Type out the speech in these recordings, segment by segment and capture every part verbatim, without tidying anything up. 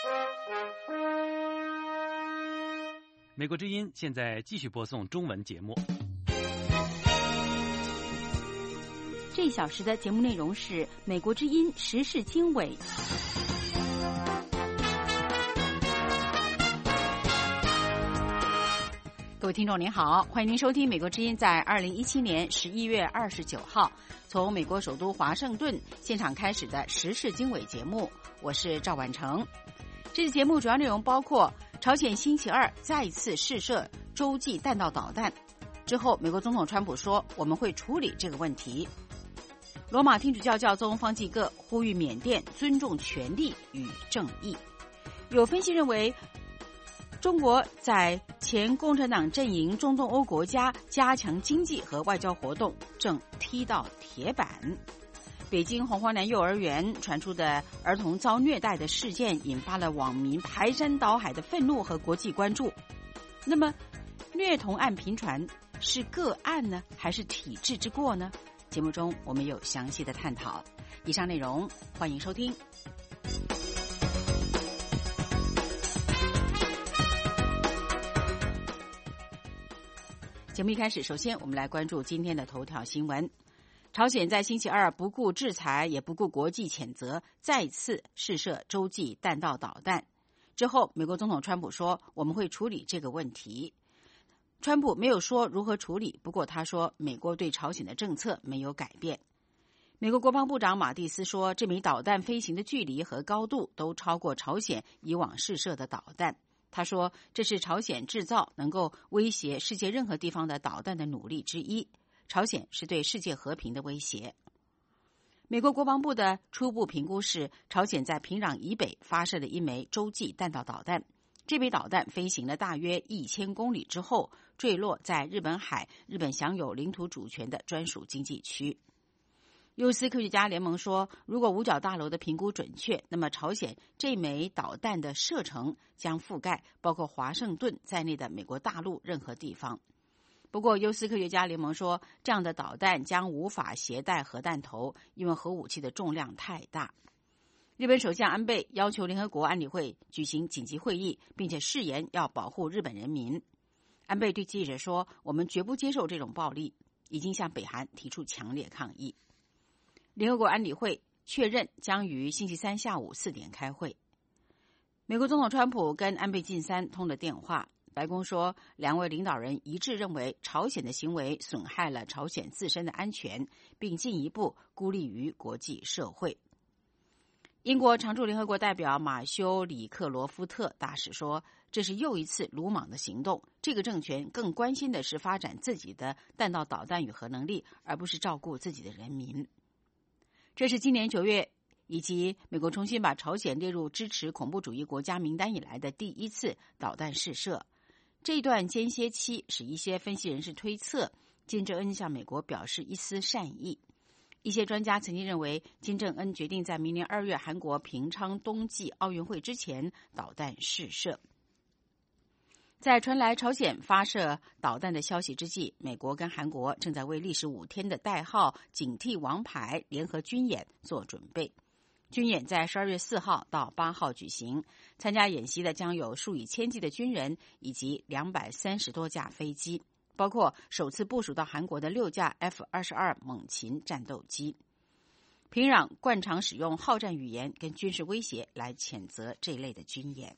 美国之音现在继续播送中文节目。 这一小时的节目内容是美国之音时事经纬。各位听众您好，欢迎您收听美国之音在二零一七年十一月二十九号从美国首都华盛顿现场开始的时事经纬节目，我是赵婉成。这次节目主要内容包括朝鲜星期二再一次试射洲际弹道导弹，之后美国总统川普说我们会处理这个问题。罗马天主教教宗方济各呼吁缅甸尊重权利与正义。有分析认为，中国在前共产党阵营中东欧国家加强经济和外交活动正踢到铁板。北京红花南幼儿园传出的儿童遭虐待的事件引发了网民排山倒海的愤怒和国际关注。那么虐童案频传是个案呢，还是体制之过呢？节目中我们有详细的探讨。以上内容欢迎收听。节目一开始，首先我们来关注今天的头条新闻。朝鲜在星期二不顾制裁也不顾国际谴责，再次试射洲际弹道导弹。之后美国总统川普说我们会处理这个问题。川普没有说如何处理，不过他说美国对朝鲜的政策没有改变。美国国防部长马蒂斯说，这枚导弹飞行的距离和高度都超过朝鲜以往试射的导弹。他说这是朝鲜制造能够威胁世界任何地方的导弹的努力之一，朝鲜是对世界和平的威胁。美国国防部的初步评估是，朝鲜在平壤以北发射了一枚洲际弹道导弹，这枚导弹飞行了大约一千公里之后坠落在日本海，日本享有领土主权的专属经济区。优思科学家联盟说，如果五角大楼的评估准确，那么朝鲜这枚导弹的射程将覆盖包括华盛顿在内的美国大陆任何地方。不过优思科学家联盟说，这样的导弹将无法携带核弹头，因为核武器的重量太大。日本首相安倍要求联合国安理会举行紧急会议，并且誓言要保护日本人民。安倍对记者说，我们绝不接受这种暴力，已经向北韩提出强烈抗议。联合国安理会确认将于星期三下午四点开会。美国总统川普跟安倍晋三通了电话，白宫说两位领导人一致认为朝鲜的行为损害了朝鲜自身的安全，并进一步孤立于国际社会。英国常驻联合国代表马修·里克罗夫特大使说，这是又一次鲁莽的行动，这个政权更关心的是发展自己的弹道导弹与核能力，而不是照顾自己的人民。这是今年九月以及美国重新把朝鲜列入支持恐怖主义国家名单以来的第一次导弹试射。这段间歇期使一些分析人士推测，金正恩向美国表示一丝善意。一些专家曾经认为，金正恩决定在明年二月韩国平昌冬季奥运会之前导弹试射。在传来朝鲜发射导弹的消息之际，美国跟韩国正在为历时五天的代号警惕王牌联合军演做准备。军演在十二月四号到八号举行，参加演习的将有数以千计的军人以及两百三十多架飞机，包括首次部署到韩国的六架 F 二十二 猛禽战斗机。平壤惯常使用好战语言跟军事威胁来谴责这一类的军演。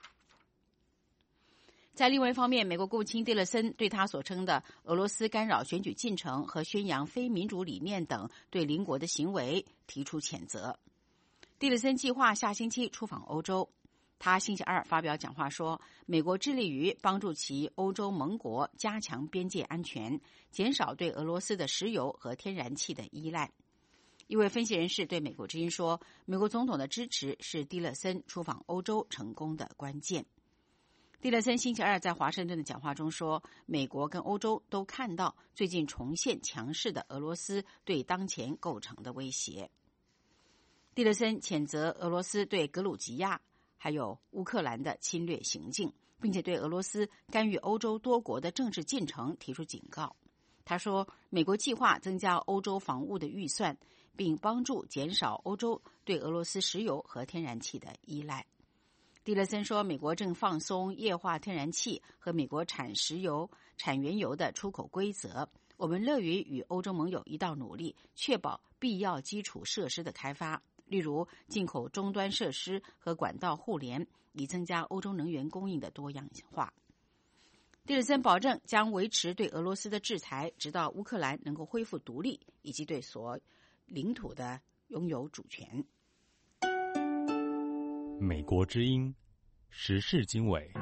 在另外一方面，美国国务卿蒂勒森对他所称的俄罗斯干扰选举进程和宣扬非民主理念等对邻国的行为提出谴责。蒂勒森计划下星期出访欧洲，他星期二发表讲话说，美国致力于帮助其欧洲盟国加强边界安全，减少对俄罗斯的石油和天然气的依赖。一位分析人士对美国之音说，美国总统的支持是蒂勒森出访欧洲成功的关键。蒂勒森星期二在华盛顿的讲话中说，美国跟欧洲都看到最近重现强势的俄罗斯对当前构成的威胁。蒂勒森谴责俄罗斯对格鲁吉亚还有乌克兰的侵略行径，并且对俄罗斯干预欧洲多国的政治进程提出警告。他说，美国计划增加欧洲防务的预算，并帮助减少欧洲对俄罗斯石油和天然气的依赖。 蒂勒森说，美国正放松液化天然气和美国产石油、产原油的出口规则。我们乐于与欧洲盟友一道努力，确保必要基础设施的开发，例如进口终端设施和管道互联，以增加欧洲能源供应的多样化。蒂勒森保证将维持对俄罗斯的制裁，直到乌克兰能够恢复独立，以及对所领土的拥有主权。 美国之音时事经纬。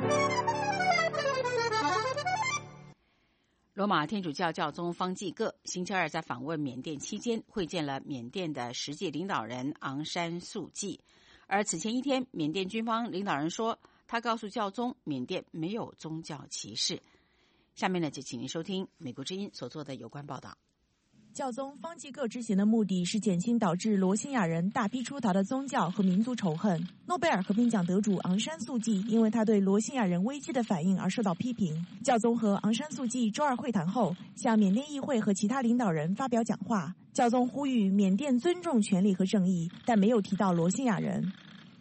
罗马天主教教宗方济各星期二在访问缅甸期间，会见了缅甸的实际领导人昂山素季。而此前一天，缅甸军方领导人说，他告诉教宗，缅甸没有宗教歧视。下面呢，就请您收听美国之音所做的有关报道。 教宗方济各之行的目的是减轻导致罗兴亚人大批出逃的宗教和民族仇恨。诺贝尔和平奖得主昂山素季因为他对罗兴亚人危机的反应而受到批评。教宗和昂山素季周二会谈后，向缅甸议会和其他领导人发表讲话。教宗呼吁缅甸尊重权利和正义，但没有提到罗兴亚人。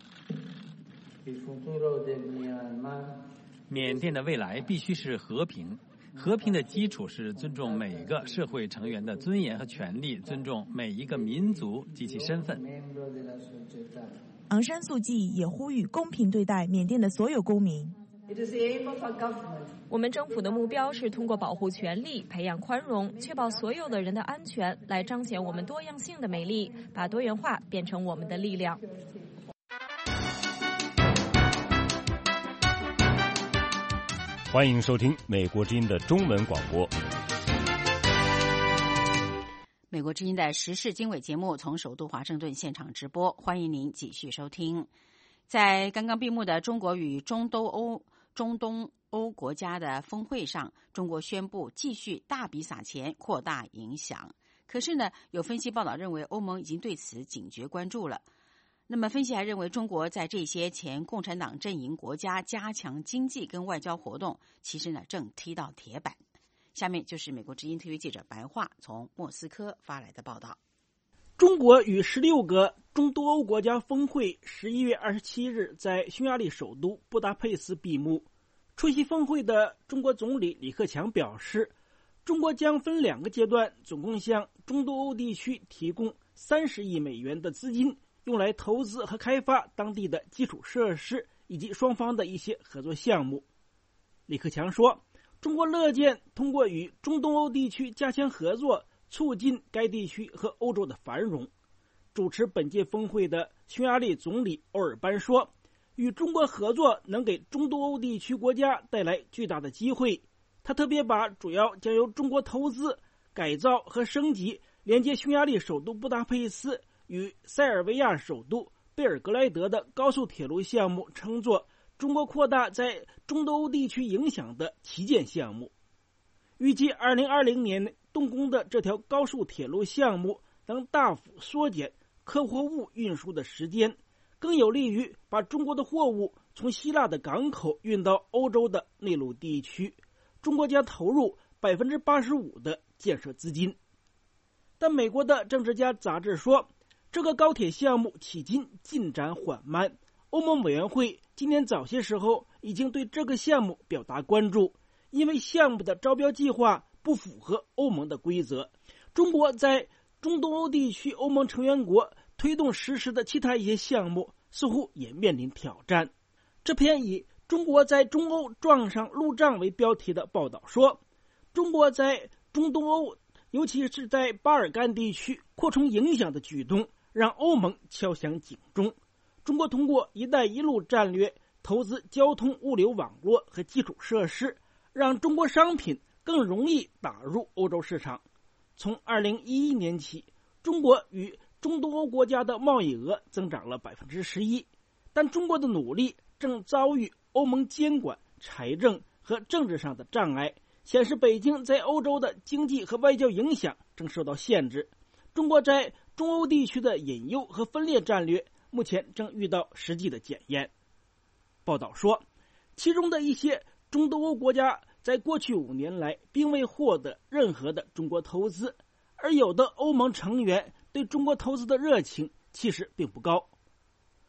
缅甸的未来必须是和平。和平的基础是尊重每个社会成员的尊严和权利，尊重每一个民族及其身份。 昂山素季也呼吁公平对待缅甸的所有公民。 我们政府的目标是通过保护权利、培养宽容、确保所有的人的安全，来彰显我们多样性的美丽，把多元化变成我们的力量。 欢迎收听美国之音的中文广播。 美国之音的时事经纬节目从首都华盛顿现场直播，欢迎您继续收听。在刚刚闭幕的中国与中东欧中东欧国家的峰会上，中国宣布继续大笔撒钱，扩大影响。可是呢，有分析报道认为，欧盟已经对此警觉关注了。那么分析还认为，中国在这些前共产党阵营国家加强经济跟外交活动，其实呢正踢到铁板。下面就是美国之音特约记者白桦从莫斯科发来的报道。 中国与十六个中东欧国家峰会十一月二十七日在匈牙利首都布达佩斯闭幕。出席峰会的中国总理李克强表示，中国将分两个阶段，总共向中东欧地区提供三十亿美元的资金，用来投资和开发当地的基础设施以及双方的一些合作项目。李克强说，中国乐见通过与中东欧地区加强合作，促进该地区和欧洲的繁荣。主持本届峰会的匈牙利总理欧尔班说，与中国合作能给中东欧地区国家带来巨大的机会。他特别把主要将由中国投资、改造和升级连接匈牙利首都布达佩斯与塞尔维亚首都贝尔格莱德的高速铁路项目称作中国扩大在中东欧地区影响的旗舰项目。预计二零二零年动工的这条高速铁路项目能大幅缩减客货物运输的时间，更有利于把中国的货物从希腊的港口运到欧洲的内陆地区。中国将投入 百分之八十五 的建设资金。但美国的政治家杂志说，这个高铁项目迄今进展缓慢。欧盟委员会今年早些时候已经对这个项目表达关注，因为项目的招标计划不符合欧盟的规则。中国在中东欧地区欧盟成员国推动实施的其他一些项目似乎也面临挑战。这篇以中国在中欧撞上路障为标题的报道说，中国在中东欧尤其是在巴尔干地区扩充影响的举动让欧盟敲响警钟。中国通过一带一路战略投资交通物流网络和基础设施，让中国商品更容易打入欧洲市场。从二零一一年起，中国与中东欧国家的贸易额增长了 百分之十一， 但中国的努力正遭遇欧盟监管、财政和政治上的障碍，显示北京在欧洲的经济和外交影响正受到限制。中国在中欧地区的引诱和分裂战略目前正遇到实际的检验。报道说，其中的一些中东欧国家在过去五年来并未获得任何的中国投资，而有的欧盟成员对中国投资的热情其实并不高。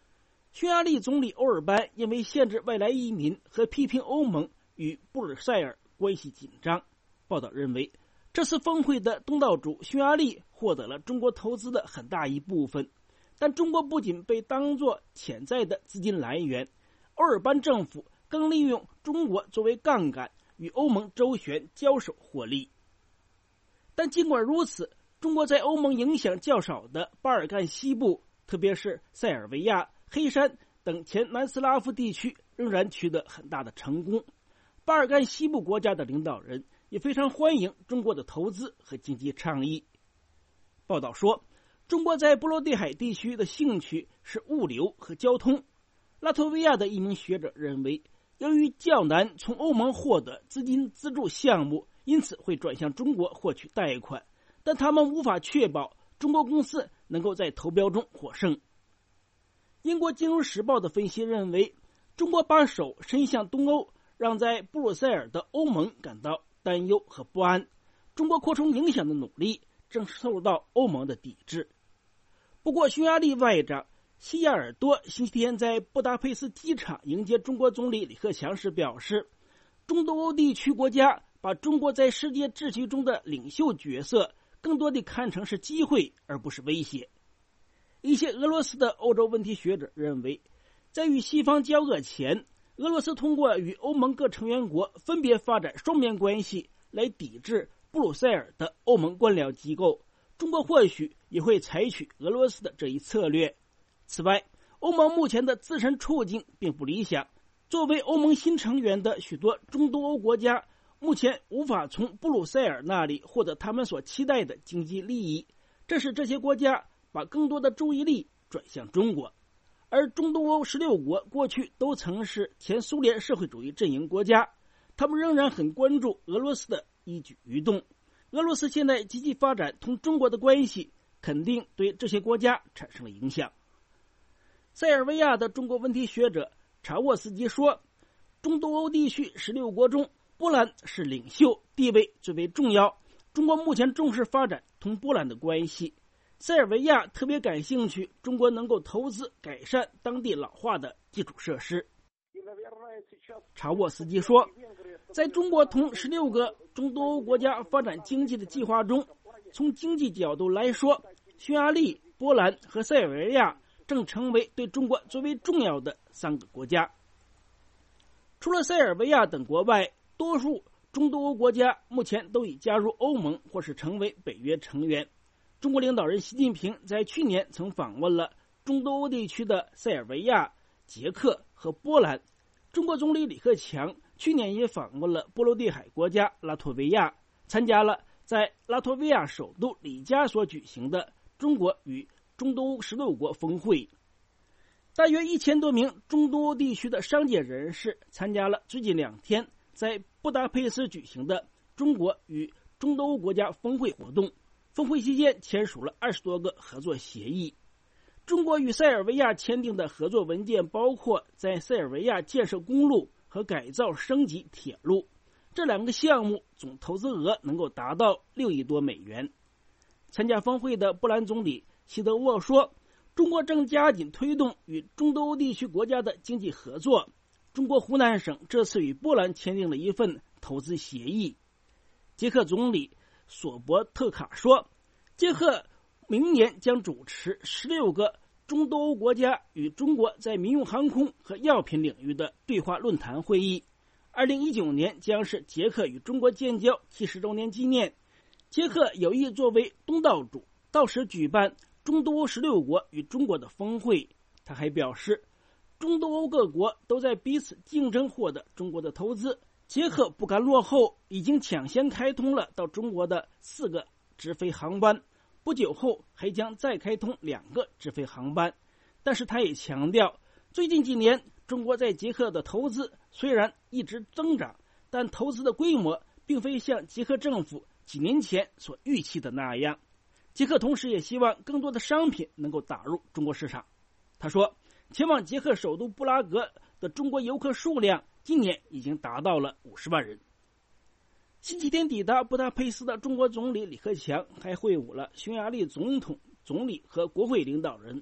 匈牙利总理欧尔班因为限制外来移民和批评欧盟与布鲁塞尔关系紧张。报道认为，这次峰会的东道主匈牙利获得了中国投资的很大一部分，但中国不仅被当作潜在的资金来源，欧尔班政府更利用中国作为杠杆与欧盟周旋交手获利。但尽管如此，中国在欧盟影响较少的巴尔干西部，特别是塞尔维亚、黑山等前南斯拉夫地区仍然取得很大的成功。巴尔干西部国家的领导人也非常欢迎中国的投资和经济倡议。报道说，中国在波罗的海地区的兴趣是物流和交通。拉脱维亚的一名学者认为，由于较难从欧盟获得资金资助项目，因此会转向中国获取贷款，但他们无法确保中国公司能够在投标中获胜。英国金融时报的分析认为，中国把手伸向东欧，让在布鲁塞尔的欧盟感到担忧和不安。中国扩充影响的努力正受到欧盟的抵制。不过，匈牙利外长西亚尔多星期天在布达佩斯机场迎接中国总理李克强时表示，中东欧地区国家把中国在世界秩序中的领袖角色更多地看成是机会而不是威胁。一些俄罗斯的欧洲问题学者认为，在与西方交恶前，俄罗斯通过与欧盟各成员国分别发展双边关系来抵制布鲁塞尔的欧盟官僚机构，中国或许也会采取俄罗斯的这一策略。此外，欧盟目前的自身处境并不理想，作为欧盟新成员的许多中东欧国家目前无法从布鲁塞尔那里获得他们所期待的经济利益，这使这些国家把更多的注意力转向中国。而中东欧十六国过去都曾是前苏联社会主义阵营国家，他们仍然很关注俄罗斯的一举一动。俄罗斯现在积极发展同中国的关系，肯定对这些国家产生了影响。塞尔维亚的中国问题学者查沃斯基说，中东欧地区十六国中，波兰是领袖，地位最为重要。中国目前重视发展同波兰的关系。塞尔维亚特别感兴趣中国能够投资改善当地老化的基础设施。查沃斯基说，在中国同十六个中东欧国家发展经济的计划中，从经济角度来说，匈牙利、波兰和塞尔维亚正成为对中国最为重要的三个国家。除了塞尔维亚等国外，多数中东欧国家目前都已加入欧盟或是成为北约成员。中国领导人习近平在去年曾访问了中东欧地区的塞尔维亚、捷克和波兰。中国总理李克强去年也访问了波罗的海国家拉脱维亚，参加了在拉脱维亚首都里加所举行的中国与中东欧十六国峰会。大约一千多名中东欧地区的商界人士参加了最近两天在布达佩斯举行的中国与中东欧国家峰会活动。峰会期间签署了二十多个合作协议。中国与塞尔维亚签订的合作文件包括在塞尔维亚建设公路和改造升级铁路，这两个项目总投资额能够达到六亿多美元。参加峰会的波兰总理希德沃说，中国正加紧推动与中东欧地区国家的经济合作。中国湖南省这次与波兰签订了一份投资协议。捷克总理索伯特卡说，捷克明年将主持十六个中东欧国家与中国在民用航空和药品领域的对话论坛会议。二零一九年将是捷克与中国建交七十周年纪念，捷克有意作为东道主，到时举办中东欧十六国与中国的峰会。他还表示，中东欧各国都在彼此竞争获得中国的投资，捷克不甘落后，已经抢先开通了到中国的四个直飞航班，不久后还将再开通两个直飞航班。但是他也强调，最近几年中国在捷克的投资虽然一直增长，但投资的规模并非像捷克政府几年前所预期的那样。捷克同时也希望更多的商品能够打入中国市场。他说，前往捷克首都布拉格的中国游客数量今年已经达到了五十万人。星期天抵达布达佩斯的中国总理李克强还会晤了匈牙利总统、总理和国会领导人。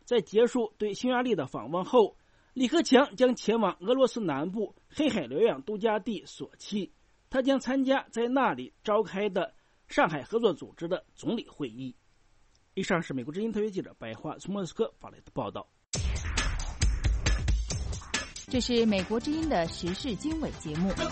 在结束对匈牙利的访问后，李克强将前往俄罗斯南部黑海疗养度假地索契，他将参加在那里召开的上海合作组织的总理会议。以上是美国之音特约记者白桦从莫斯科发来的报道。 这是美国之音的时事经纬节目。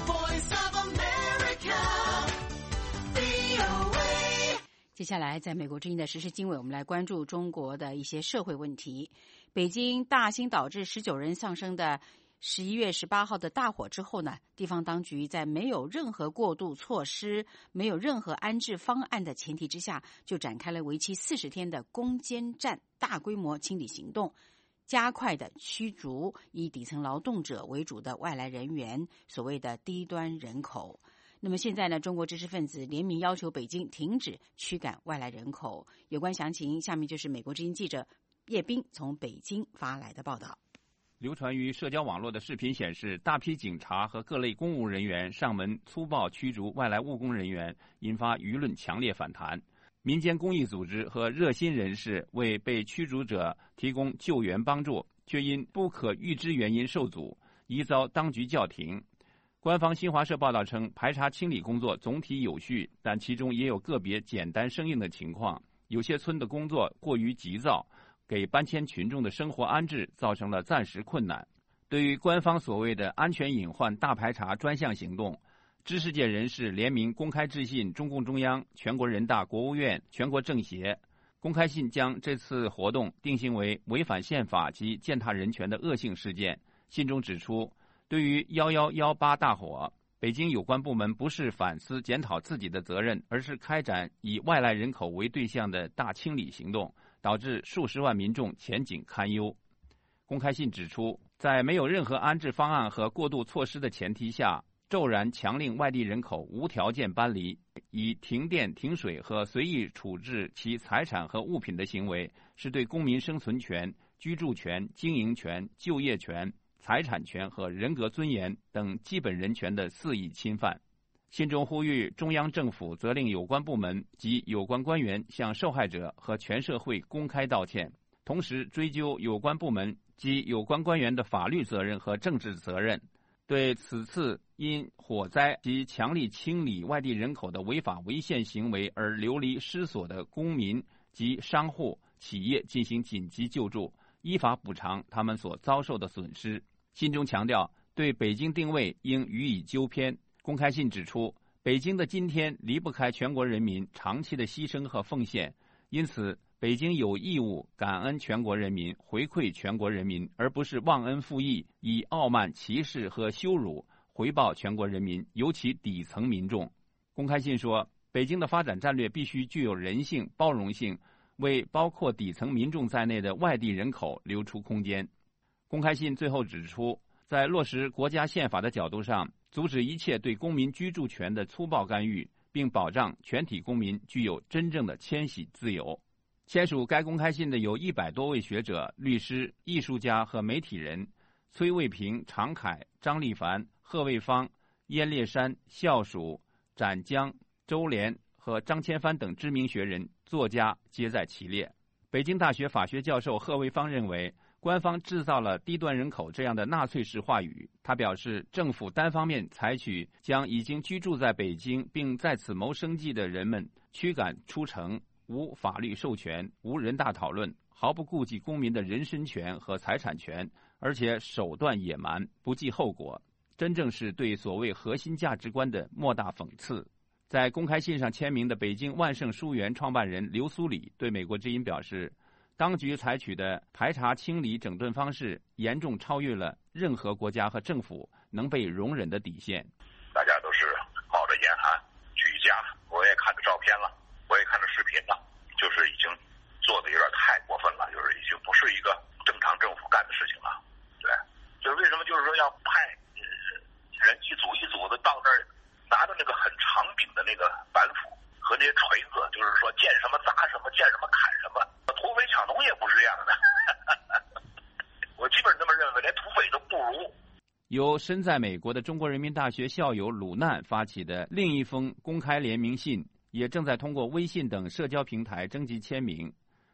接下来，在美国之音的时事经纬，我们来关注中国的一些社会问题。北京大兴导致十九人丧生的十一月十八号的大火之后呢，地方当局在没有任何过渡措施、没有任何安置方案的前提之下，就展开了为期四十天的攻坚战大规模清理行动，加快的驱逐以底层劳动者为主的外来人员，所谓的低端人口。那么现在呢，中国知识分子联名要求北京停止驱赶外来人口。有关详情，下面就是美国之音记者叶斌从北京发来的报道。 流传于社交网络的视频显示，大批警察和各类公务人员上门粗暴驱逐外来务工人员，引发舆论强烈反弹。民间公益组织和热心人士为被驱逐者提供救援帮助，却因不可预知原因受阻，疑遭当局叫停。官方新华社报道称，排查清理工作总体有序，但其中也有个别简单生硬的情况。有些村的工作过于急躁，给搬迁群众的生活安置造成了暂时困难。对于官方所谓的安全隐患大排查专项行动，知识界人士联名公开致信中共中央、全国人大、国务院、全国政协。公开信将这次活动定性为违反宪法及践踏人权的恶性事件。信中指出，对于一一一八大火，北京有关部门不是反思检讨自己的责任，而是开展以外来人口为对象的大清理行动，导致数十万民众前景堪忧。公开信指出，在没有任何安置方案和过渡措施的前提下，骤然强令外地人口无条件搬离，以停电、停水和随意处置其财产和物品的行为，是对公民生存权、居住权、经营权、就业权、财产权和人格尊严等基本人权的肆意侵犯。信中呼吁中央政府责令有关部门及有关官员向受害者和全社会公开道歉，同时追究有关部门及有关官员的法律责任和政治责任，对此次因火灾及强力清理外地人口的违法违宪行为而流离失所的公民及商户、企业进行紧急救助，依法补偿他们所遭受的损失。信中强调，对北京定位应予以纠偏。公开信指出，北京的今天离不开全国人民长期的牺牲和奉献，因此北京有义务感恩全国人民，回馈全国人民，而不是忘恩负义，以傲慢、歧视和羞辱回报全国人民，尤其底层民众。公开信说，北京的发展战略必须具有人性、包容性，为包括底层民众在内的外地人口留出空间。公开信最后指出，在落实国家宪法的角度上，阻止一切对公民居住权的粗暴干预，并保障全体公民具有真正的迁徙自由。签署该公开信的有一百多位学者、律师、艺术家和媒体人，崔卫平、常凯、张立凡、贺卫方、燕烈山、校蜀、展江、周濂和张千帆等知名学人、作家皆在其列。北京大学法学教授贺卫方认为，官方制造了低端人口这样的纳粹式话语。他表示，政府单方面采取将已经居住在北京并在此谋生计的人们驱赶出城，无法律授权、无人大讨论，毫不顾及公民的人身权和财产权，而且手段野蛮，不计后果，真正是对所谓核心价值观的莫大讽刺。在公开信上签名的北京万盛书园创办人刘苏礼对美国之音表示，当局采取的排查清理整顿方式严重超越了任何国家和政府能被容忍的底线。 大家都是冒着严寒举家，我也看着照片了，我也看着视频了，就是已经做的有点太过分了，就是已经不是一个正常政府干的事情了。对，就是为什么就是说要派人一组一组的到那儿，拿着那个很长柄的那个板斧和那些锤子，就是说见什么砸什么，见什么砍什么。土匪抢东也不是这样的，我基本这么认为，连土匪都不如。 由身在美国的中国人民大学校友鲁难发起的另一封公开联名信，也正在通过微信等社交平台征集签名。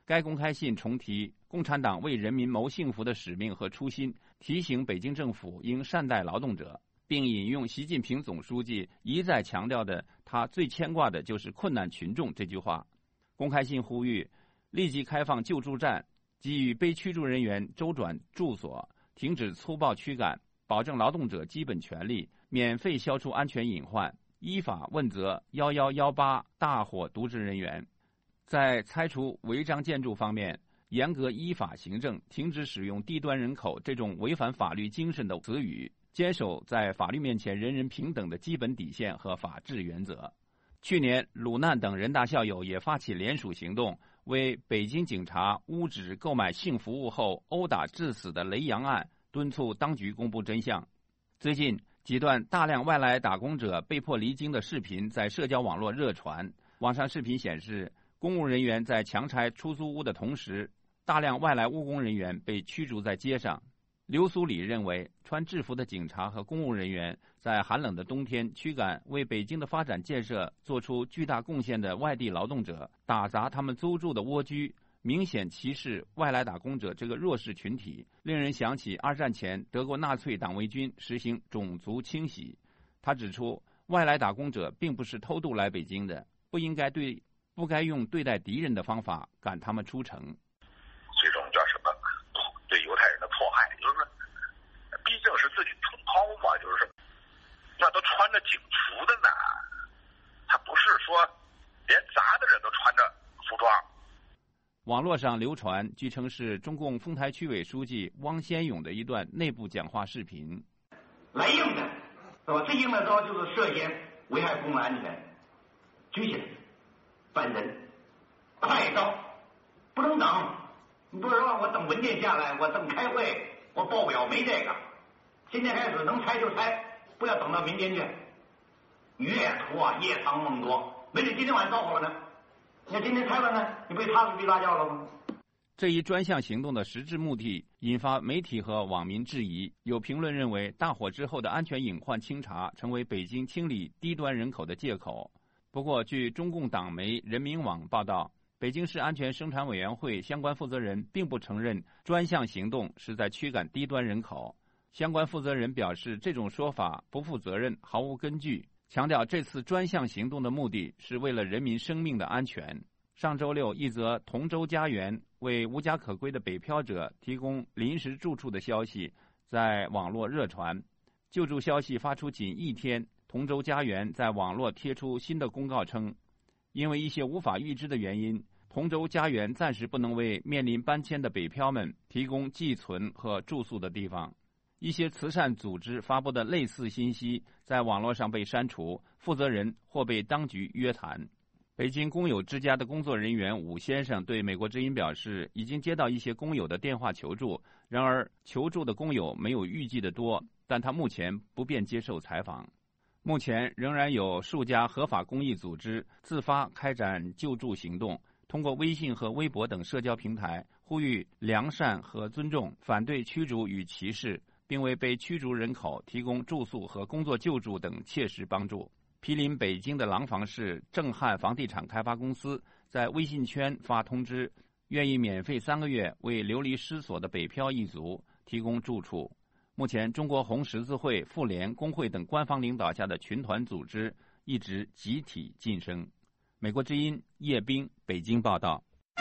该公开信重提共产党为人民谋幸福的使命和初心，提醒北京政府应善待劳动者，并引用习近平总书记一再强调的他最牵挂的就是困难群众这句话。公开信呼吁立即开放救助站，给予被驱逐人员周转住所，停止粗暴驱赶，保证劳动者基本权利，免费消除安全隐患，依法问责一一一八大火渎职人员。在拆除违章建筑方面，严格依法行政，停止使用低端人口这种违反法律精神的词语，坚守在法律面前人人平等的基本底线和法治原则。去年，鲁难等人大校友也发起联署行动，为北京警察污指购买性服务后殴打致死的雷洋案敦促当局公布真相。最近，几段大量外来打工者被迫离京的视频在社交网络热传。网上视频显示，公务人员在强拆出租屋的同时，大量外来务工人员被驱逐在街上。刘苏里认为，穿制服的警察和公务人员在寒冷的冬天驱赶为北京的发展建设做出巨大贡献的外地劳动者，打砸他们租住的蜗居，明显歧视外来打工者这个弱势群体，令人想起二战前德国纳粹党卫军实行种族清洗。他指出，外来打工者并不是偷渡来北京的，不应该对不该用对待敌人的方法赶他们出城。 这种叫什么对犹太人的迫害，就是说毕竟是自己同胞嘛，就是说那都穿着警服的呢，他不是说连杂的人都穿着服装。 网络上流传据称是中共丰台区委书记汪先勇的一段内部讲话视频。 来硬的，是吧？最硬的招就是涉嫌危害公共安全，举起来，犯人，快刀，不能等。你不是让我等文件下来，我等开会，我报表没这个。今天开始能拆就拆，不要等到明天去。越拖夜长梦多，没准今天晚上着火了呢。那今天拆了呢，你不被他出去拉掉了吗？ 这一专项行动的实质目的引发媒体和网民质疑。有评论认为，大火之后的安全隐患清查成为北京清理低端人口的借口。不过，据中共党媒人民网报道，北京市安全生产委员会相关负责人并不承认专项行动是在驱赶低端人口。相关负责人表示，这种说法不负责任，毫无根据，强调这次专项行动的目的是为了人民生命的安全。上周六，一则同州家园为无家可归的北漂者提供临时住处的消息在网络热传。救助消息发出仅一天，同州家园在网络贴出新的公告称，因为一些无法预知的原因，同州家园暂时不能为面临搬迁的北漂们提供寄存和住宿的地方。一些慈善组织发布的类似信息在网络上被删除，负责人或被当局约谈。北京工友之家的工作人员武先生对美国之音表示，已经接到一些工友的电话求助，然而求助的工友没有预计的多，但他目前不便接受采访。目前仍然有数家合法公益组织自发开展救助行动，通过微信和微博等社交平台呼吁良善和尊重，反对驱逐与歧视，并为被驱逐人口提供住宿和工作救助等切实帮助。毗邻北京的廊坊市正汉房地产开发公司在微信圈发通知，愿意免费三个月为流离失所的北漂一族提供住处。目前，中国红十字会、妇联、工会等官方领导下的群团组织一直集体晋升。美国之音叶冰北京报道。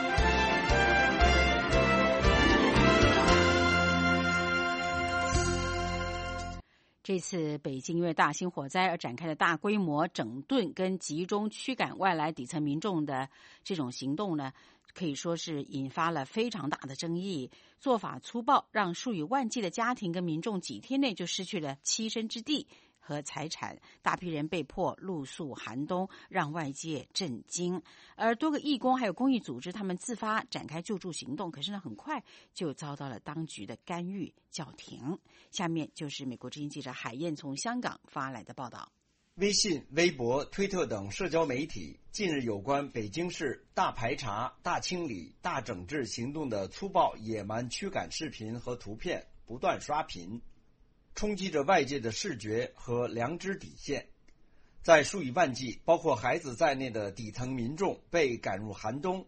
这次北京因为大兴火灾而展开的大规模整顿跟集中驱赶外来底层民众的这种行动呢，可以说是引发了非常大的争议，做法粗暴，让数以万计的家庭跟民众几天内就失去了栖身之地和财产，大批人被迫露宿寒冬，让外界震惊。而多个义工还有公益组织，他们自发展开救助行动，可是呢，很快就遭到了当局的干预叫停。下面就是美国之音记者海燕从香港发来的报道。 微信、微博、推特等社交媒体近日有关北京市大排查、大清理、大整治行动的粗暴野蛮驱赶视频和图片不断刷屏，冲击着外界的视觉和良知底线。在数以万计包括孩子在内的底层民众被赶入寒冬，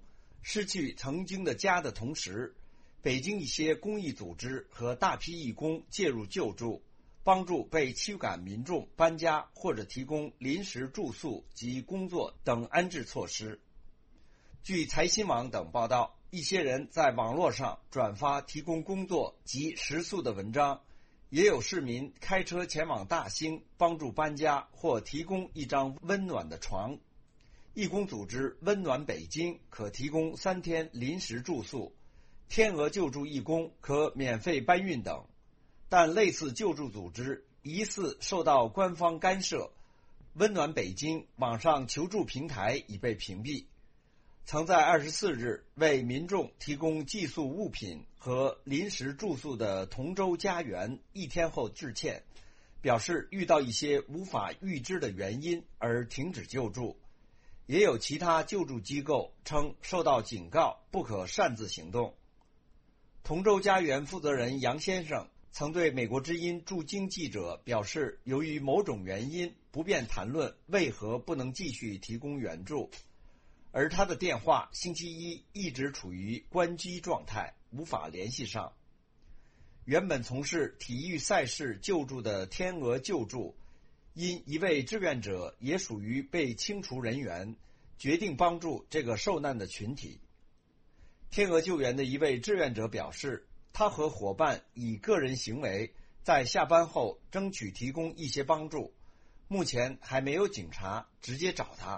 失去曾经的家的同时，北京一些公益组织和大批义工介入救助，帮助被驱赶民众搬家或者提供临时住宿及工作等安置措施。据财新网等报道，一些人在网络上转发提供工作及食宿的文章，也有市民开车前往大兴帮助搬家或提供一张温暖的床。义工组织温暖北京可提供三天临时住宿，天鹅救助义工可免费搬运等，但类似救助组织疑似受到官方干涉。温暖北京网上求助平台已被屏蔽。曾在二十四日为民众提供寄宿物品和临时住宿的同舟家园一天后致歉，表示遇到一些无法预知的原因而停止救助。也有其他救助机构称受到警告，不可擅自行动。同舟家园负责人杨先生曾对美国之音驻京记者表示，由于某种原因不便谈论为何不能继续提供援助，而他的电话星期一一直处于关机状态，无法联系上。原本从事体育赛事救助的天鹅救助，因一位志愿者也属于被清除人员，决定帮助这个受难的群体。天鹅救援的一位志愿者表示，他和伙伴以个人行为在下班后争取提供一些帮助，目前还没有警察直接找他。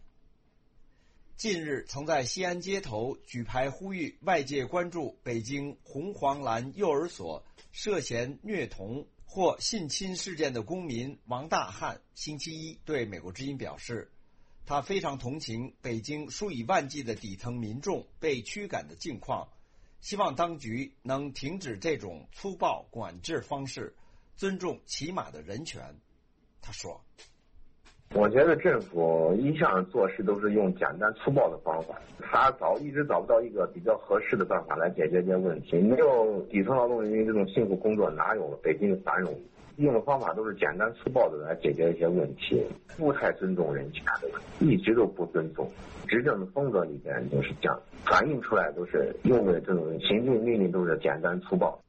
近日曾在西安街头举牌呼吁外界关注北京红黄蓝幼儿所涉嫌虐童或性侵事件的公民王大汉星期一对美国之音表示，他非常同情北京数以万计的底层民众被驱赶的境况，希望当局能停止这种粗暴管制方式，尊重起码的人权。他说， 我觉得政府一向做事都是用简单粗暴的方法，他找一直找不到一个比较合适的办法来解决这些问题。没有底层劳动人民这种辛苦工作，哪有北京的繁荣？用的方法都是简单粗暴的来解决一些问题，不太尊重人权的问题，一直都不尊重。执政的风格里边就是这样，反映出来都是用的这种行政命令都是简单粗暴。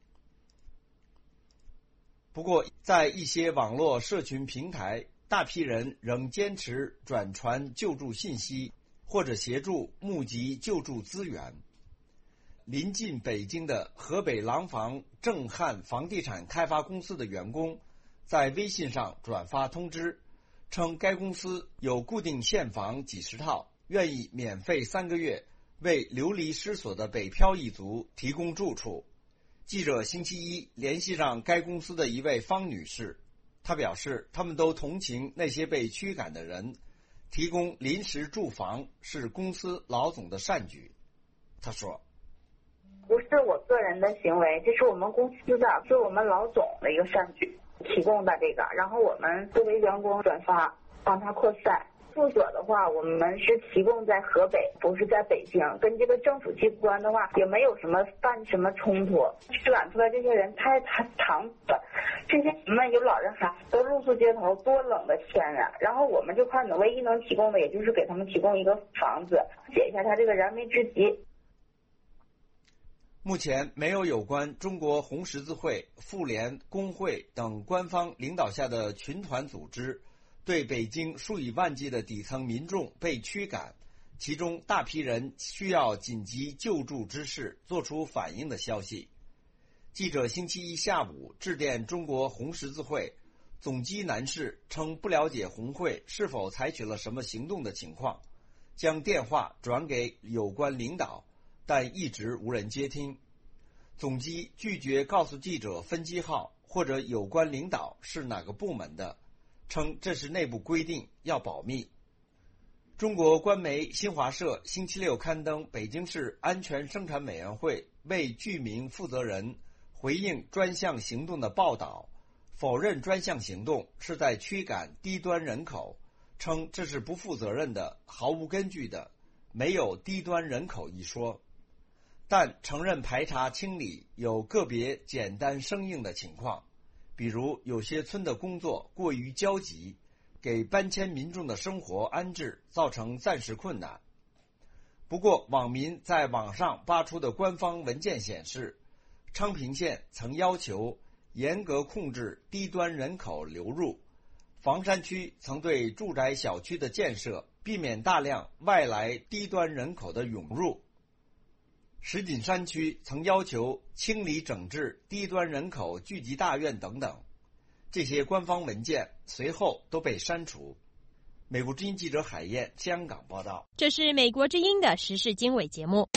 不过，在一些网络社群平台，大批人仍坚持转传救助信息，或者协助募集救助资源。临近北京的河北廊坊正汉房地产开发公司的员工在微信上转发通知，称该公司有固定现房几十套，愿意免费三个月为流离失所的北漂一族提供住处。记者星期一联系上该公司的一位方女士，她表示他们都同情那些被驱赶的人，提供临时住房是公司老总的善举。她说， 不是我个人的行为，这是我们公司的，是我们老总的一个善举提供的这个，然后我们作为员工转发，帮他扩散。住所的话，我们是提供在河北，不是在北京，跟这个政府机关的话也没有什么犯什么冲突。驱赶出来这些人太太长了，这些人们有老人孩子都露宿街头，多冷的天啊！然后我们这块呢，唯一能提供的也就是给他们提供一个房子，解一下他这个燃眉之急。 目前没有有关中国红十字会、妇联、工会等官方领导下的群团组织对北京数以万计的底层民众被驱赶，其中大批人需要紧急救助之事作出反应的消息。记者星期一下午致电中国红十字会，总机男士称不了解红会是否采取了什么行动的情况，将电话转给有关领导，但一直无人接听。总机拒绝告诉记者分机号或者有关领导是哪个部门的，称这是内部规定，要保密。中国官媒新华社星期六刊登北京市安全生产委员会为居民负责人回应专项行动的报道，否认专项行动是在驱赶低端人口，称这是不负责任的、毫无根据的，没有低端人口一说，但承认排查清理有个别简单生硬的情况，比如有些村的工作过于焦急，给搬迁民众的生活安置造成暂时困难。 不过，网民在网上扒出的官方文件显示，昌平县曾要求严格控制低端人口流入，房山区曾对住宅小区的建设避免大量外来低端人口的涌入，石景山区曾要求清理整治低端人口聚集大院等等。这些官方文件随后都被删除。美国之音记者海燕香港报道。 这是美国之音的时事经纬节目。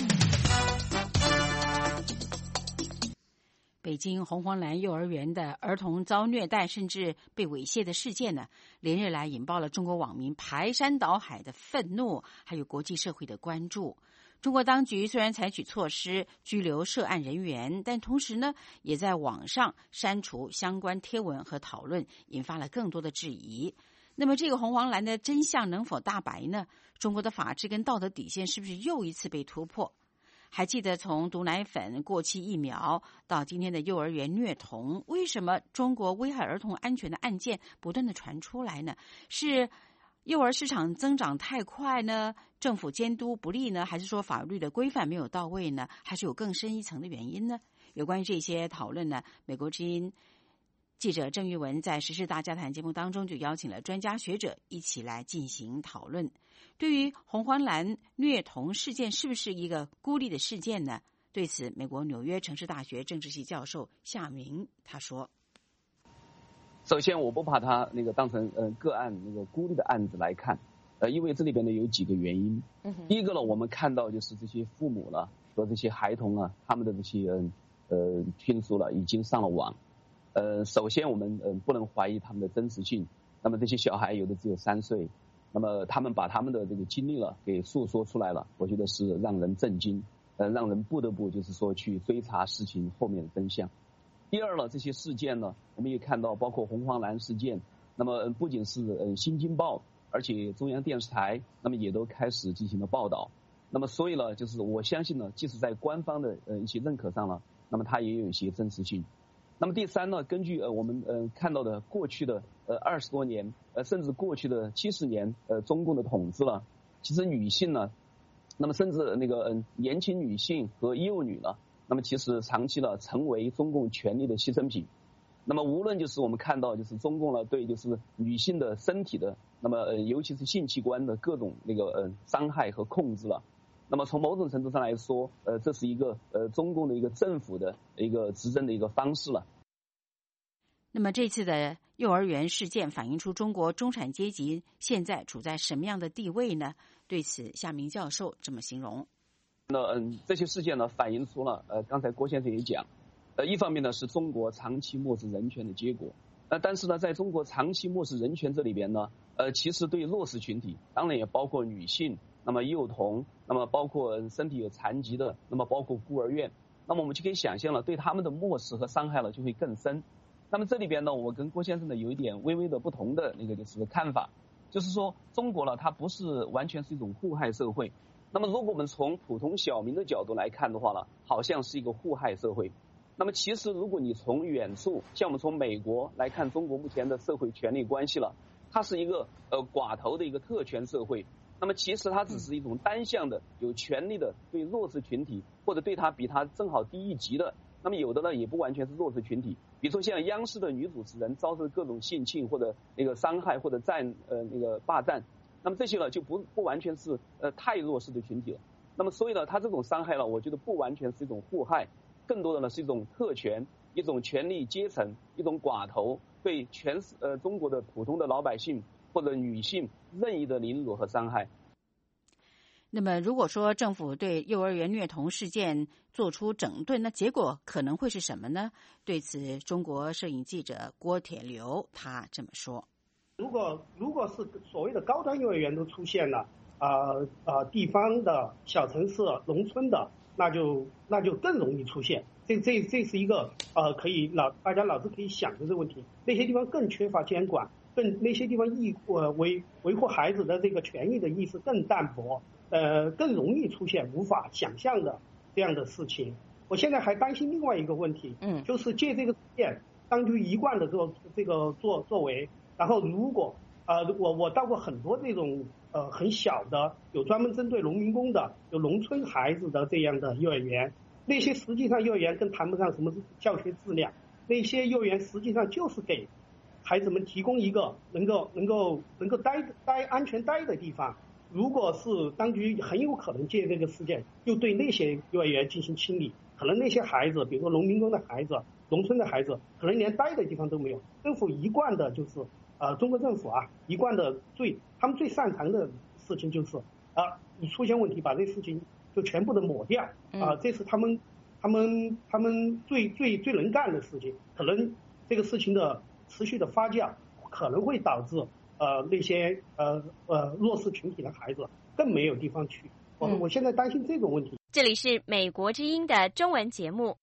北京红黄蓝幼儿园的儿童遭虐待甚至被猥亵的事件呢，连日来引爆了中国网民排山倒海的愤怒，还有国际社会的关注。中国当局虽然采取措施拘留涉案人员，但同时呢，也在网上删除相关贴文和讨论，引发了更多的质疑。那么这个红黄蓝的真相能否大白呢？中国的法治跟道德底线是不是又一次被突破？还记得从毒奶粉、过期疫苗到今天的幼儿园虐童，为什么中国危害儿童安全的案件不断的传出来呢？是幼儿市场增长太快呢？政府监督不力呢？还是说法律的规范没有到位呢？还是有更深一层的原因呢？有关于这些讨论呢，美国之音记者郑玉文在时事大家谈节目当中就邀请了专家学者一起来进行讨论。对于红黄蓝虐童事件是不是一个孤立的事件呢？对此，美国纽约城市大学政治系教授夏明他说： 首先，我不把它那个当成呃个案那个孤立的案子来看，呃，因为这里边呢有几个原因。嗯、第一个呢，我们看到就是这些父母了和这些孩童啊，他们的这些呃亲属了已经上了网。呃，首先我们呃不能怀疑他们的真实性。那么这些小孩有的只有三岁，那么他们把他们的这个经历了给诉说出来了，我觉得是让人震惊，呃，让人不得不就是说去追查事情后面的真相。第二呢，这些事件呢，我们也看到，包括红黄蓝事件，那么不仅是呃《新京报》，而且中央电视台，那么也都开始进行了报道。那么所以呢，就是我相信呢，即使在官方的呃一些认可上了，那么它也有一些真实性。那么第三呢，根据呃我们呃看到的过去的呃二十多年，呃甚至过去的七十年，呃中共的统治了，其实女性呢，那么甚至那个嗯、呃、年轻女性和幼女呢，那么其实长期了成为中共权力的牺牲品。那么无论就是我们看到就是中共呢对就是女性的身体的，那么呃尤其是性器官的各种那个呃伤害和控制了。那么从某种程度上来说，呃，这是一个呃中共的一个政府的一个执政的一个方式了。 那么这次的幼儿园事件反映出中国中产阶级现在处在什么样的地位呢？对此，夏明教授这么形容： 那嗯，这些事件呢，反映出了呃，刚才郭先生也讲，呃，一方面呢是中国长期漠视人权的结果，呃，但是呢，在中国长期漠视人权这里边呢，呃，其实对弱势群体，当然也包括女性。那么幼童，那么包括身体有残疾的，那么包括孤儿院，那么我们就可以想象了，对他们的漠视和伤害了就会更深。那么这里边呢，我跟郭先生呢有一点微微的不同的那个就是看法，就是说中国呢它不是完全是一种互害社会。那么如果我们从普通小民的角度来看的话呢，好像是一个互害社会。那么其实如果你从远处，像我们从美国来看中国目前的社会权力关系了，它是一个呃寡头的一个特权社会。那么其实它只是一种单向的有权利的对弱势群体，或者对他比他正好低一级的，那么有的呢也不完全是弱势群体，比如说像央视的女主持人遭受各种性侵或者那个伤害或者占呃那个霸占，那么这些呢就不不完全是呃太弱势的群体了。那么所以呢，他这种伤害呢，我觉得不完全是一种互害，更多的呢是一种特权，一种权力阶层，一种寡头对全呃中国的普通的老百姓或者女性任意的凌辱和伤害。 那么如果说政府对幼儿园虐童事件做出整顿，那结果可能会是什么呢？对此，中国摄影记者郭铁流他这么说： 如果如果是所谓的高端幼儿园都出现了，呃呃地方的小城市、农村的，那就那就更容易出现。这这这是一个呃可以老大家脑子可以想的这个问题。那些地方更缺乏监管。更那些地方义呃维维护孩子的这个权益的意识更淡薄，呃更容易出现无法想象的这样的事情。我现在还担心另外一个问题，嗯，就是借这个事件，当局一贯的做这个作作为，然后如果呃，我我到过很多这种呃很小的，有专门针对农民工的，有农村孩子的这样的幼儿园，那些实际上幼儿园更谈不上什么教学质量，那些幼儿园实际上就是给孩子们提供一个能够能够能够待待安全待的地方。如果是当局很有可能借这个事件又对那些幼儿园进行清理，可能那些孩子，比如说农民工的孩子、农村的孩子，可能连待的地方都没有。政府一贯的就是，呃，中国政府啊，一贯的最他们最擅长的事情就是啊，你出现问题把这事情就全部的抹掉啊，这是他们他们他们最最最能干的事情。可能这个事情的持续的发酵，可能会导致呃那些呃呃弱势群体的孩子更没有地方去。我我现在担心这种问题。 这里是美国之音的中文节目。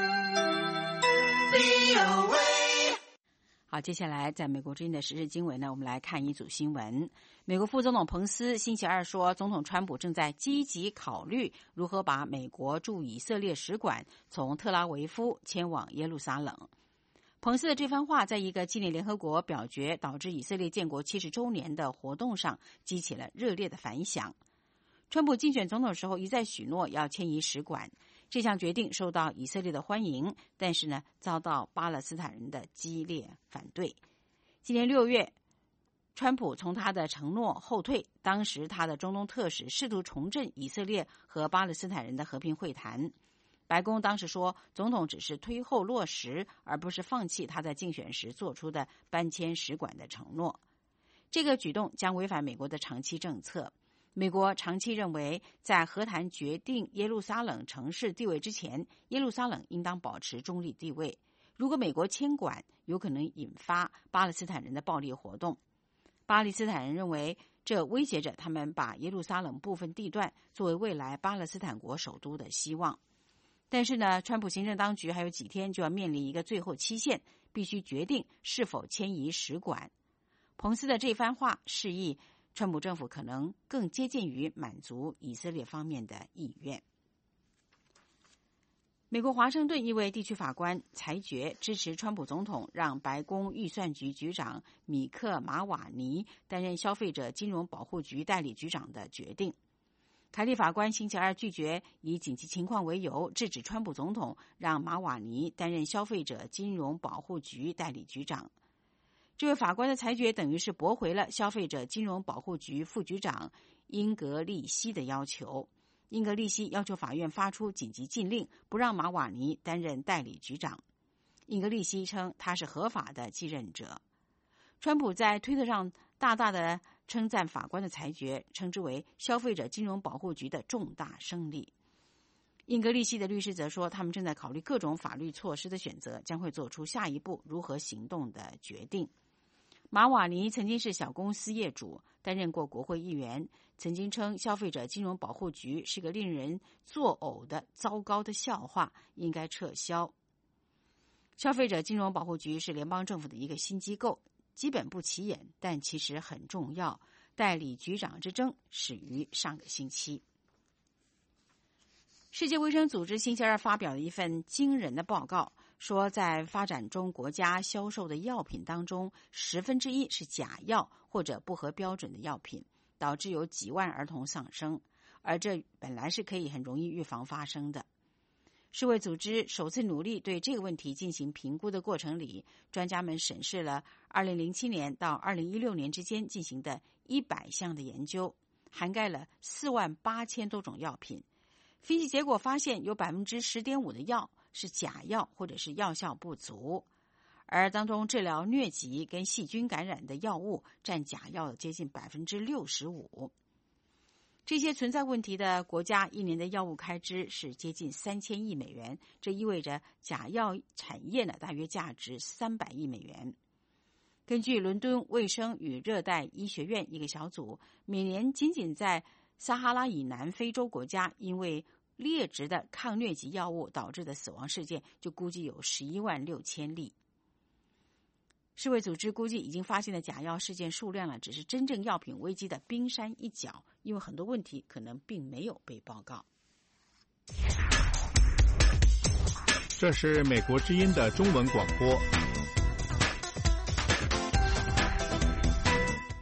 好，接下来在美国之音的时事经纬呢，我们来看一组新闻。美国副总统彭斯星期二说，总统川普正在积极考虑如何把美国驻以色列使馆从特拉维夫迁往耶路撒冷。彭斯的这番话在一个纪念联合国表决导致以色列建国七十周年的活动上激起了热烈的反响。川普竞选总统时候一再许诺要迁移使馆，这项决定受到以色列的欢迎，但是呢，遭到巴勒斯坦人的激烈反对。今年六月，川普从他的承诺后退，当时他的中东特使试图重振以色列和巴勒斯坦人的和平会谈。白宫当时说，总统只是推后落实，而不是放弃他在竞选时做出的搬迁使馆的承诺。这个举动将违反美国的长期政策。美国长期认为，在和谈决定耶路撒冷城市地位之前，耶路撒冷应当保持中立地位。如果美国迁馆，有可能引发巴勒斯坦人的暴力活动。巴勒斯坦人认为，这威胁着他们把耶路撒冷部分地段作为未来巴勒斯坦国首都的希望。但是呢，川普行政当局还有几天就要面临一个最后期限，必须决定是否迁移使馆。彭斯的这番话示意川普政府可能更接近于满足以色列方面的意愿。美国华盛顿一位地区法官裁决支持川普总统让白宫预算局局长米克·马瓦尼担任消费者金融保护局代理局长的决定。凯利法官星期二拒绝以紧急情况为由制止川普总统让马瓦尼担任消费者金融保护局代理局长。这位法官的裁决等于是驳回了消费者金融保护局副局长英格利希的要求。英格利希要求法院发出紧急禁令，不让马瓦尼担任代理局长。英格利希称他是合法的继任者。川普在推特上大大的称赞法官的裁决，称之为消费者金融保护局的重大胜利。英格利希的律师则说，他们正在考虑各种法律措施的选择，将会做出下一步如何行动的决定。马瓦尼曾经是小公司业主，担任过国会议员，曾经称消费者金融保护局是个令人作呕的糟糕的笑话，应该撤销。消费者金融保护局是联邦政府的一个新机构，基本不起眼，但其实很重要。代理局长之争始于上个星期。世界卫生组织星期二发表了一份惊人的报告，说在发展中国家销售的药品当中，十分之一是假药或者不合标准的药品，导致有几万儿童丧生，而这本来是可以很容易预防发生的。世卫组织首次努力对这个问题进行评估的过程里，专家们审视了二零零七年到二零一六年之间进行的一百项的研究，涵盖了四万八千多种药品。分析结果发现，有 百分之十点五 的药是假药或者是药效不足，而当中治疗疟疾跟细菌感染的药物占假药接近 百分之六十五。这些存在问题的国家一年的药物开支是接近三千亿美元，这意味着假药产业呢大约价值三百亿美元。根据伦敦卫生与热带医学院一个小组，每年仅仅在撒哈拉以南非洲国家因为劣质的抗疟疾药物导致的死亡事件就估计有十一万六千例。世卫组织估计已经发现的假药事件数量呢，只是真正药品危机的冰山一角，因为很多问题可能并没有被报告。 这是美国之音的中文广播。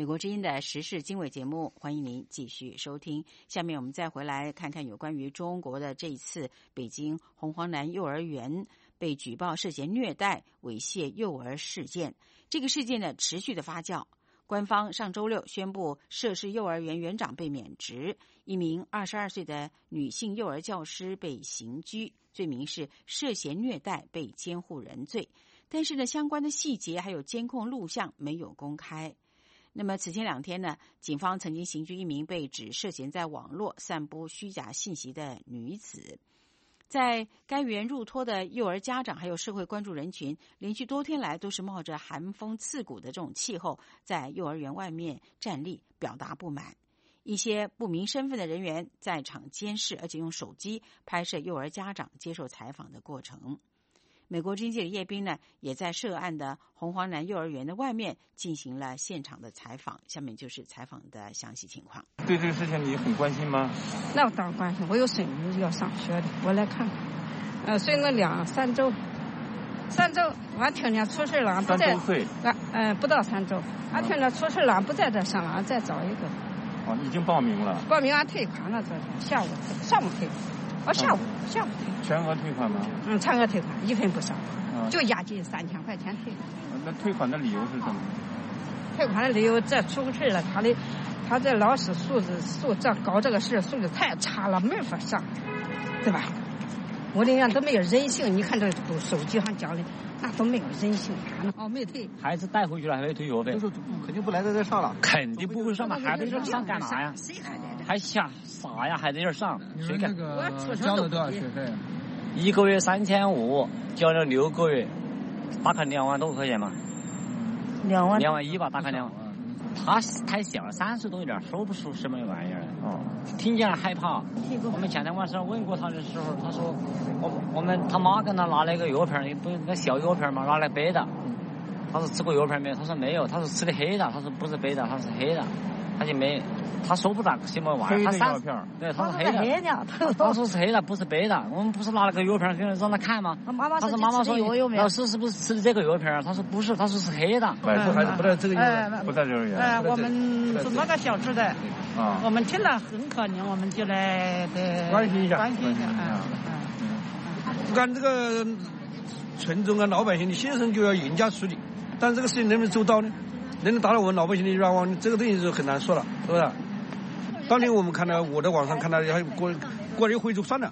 美国之音的时事经纬节目，欢迎您继续收听。下面我们再回来看看有关于中国的这一次北京红黄蓝幼儿园被举报涉嫌虐待、猥亵幼儿事件。这个事件呢持续的发酵。官方上周六宣布，涉事幼儿园园长被免职，一名二十二岁的女性幼儿教师被刑拘，罪名是涉嫌虐待被监护人罪。但是呢，相关的细节还有监控录像没有公开。那么此前两天呢，警方曾经刑拘一名被指涉嫌在网络散布虚假信息的女子。在该园入托的幼儿家长还有社会关注人群，连续多天来都是冒着寒风刺骨的这种气候，在幼儿园外面站立表达不满。一些不明身份的人员在场监视，而且用手机拍摄幼儿家长接受采访的过程。美国之音记者叶斌呢，也在涉案的红黄蓝幼儿园的外面进行了现场的采访。下面就是采访的详细情况。 对这个事情你很关心吗？ 那我当然关心，我有孙女要上学的，我来看看。呃，孙子两三周，三周，俺听见出事了，俺不在。 三周岁。 俺嗯，不到三周，俺听见出事了，俺不在这上了，俺再找一个。 哦，已经报名了。 报名俺退款了，昨天下午上午退。哦，下午、嗯、下午退， 全额退款吗？ 嗯，全额退款，一分不少，嗯、就押金三千块钱退。 那退款的理由是什么？ 退款的理由，这出事了，他的他这老师素质素这搞这个事素质太差了，没法上，对吧？我的人都没有人性，你看这手机上讲的，那都没有人性。哦，没退。 孩子带回去了还没退学费， 就是肯定不来在这上了。 肯定不会上嘛，还在这上干嘛呀？ 谁还在这？ 还瞎傻呀，还在这上？谁干？ 我交了多少学费？ 一个月三千五，交了六个月，大概两万多块钱嘛。 两万。 两万一吧，大概两万。他太小了，三岁多一点，说不出什么玩意儿。哦，听见了害怕。我们前天晚上问过他的时候，他说我我们他妈跟他拿了一个药片，不那小药片嘛，拿来白的。他说吃过药片没有？他说没有。他说吃的黑的。他说不是白的，他是黑的。他就没，他说不上什么玩意儿。 黑的药片。 对，他是黑的。他说是黑的，不是白的。我们不是拿了个药片给让他看吗？ 他妈妈说妈妈说老师是不是吃的这个药片？他说不是，他说是黑的。 买这孩子不在这个园，不在这个园。 哎，我们是那个小吃的。啊。我们听了很可怜，我们就来的关心一下。 关心一下。 嗯。按这个群众啊、老百姓的心声就要严加处理，但是这个事情能不能做到呢？能不能达到我们老百姓的愿望，这个东西是很难说了，是不是？当年我们看到，我在网上看到，还过过了一回就算了。